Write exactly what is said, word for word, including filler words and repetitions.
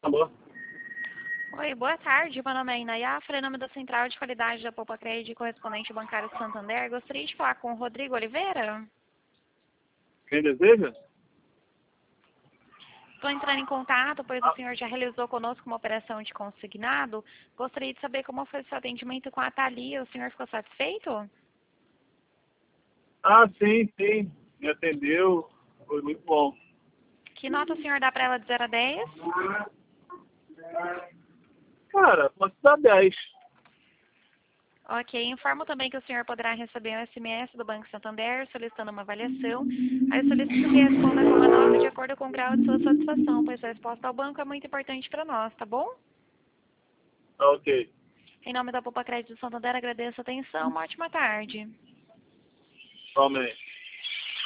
Alô? Oi, boa tarde. Meu nome é Inayafra, em nome da Central de Qualidade da Poupa Crédito, correspondente bancário de Santander. Gostaria de falar com o Rodrigo Oliveira. Quem deseja? Estou entrando em contato, pois o senhor já realizou conosco uma operação de consignado. Gostaria de saber como foi o seu atendimento com a Thalia. O senhor ficou satisfeito? Ah, sim, sim. Me atendeu. Foi muito bom. Que nota o senhor dá para ela de zero a dez? Cara, posso dar dez. Ok, informo também que o senhor poderá receber um S M S do Banco Santander solicitando uma avaliação. Aí eu solicito que responda com uma nota de acordo com o grau de sua satisfação, pois a resposta ao banco é muito importante para nós, tá bom? Tá ok. Em nome da Poupa Crédito Santander, agradeço a atenção. Uma ótima tarde. Somente.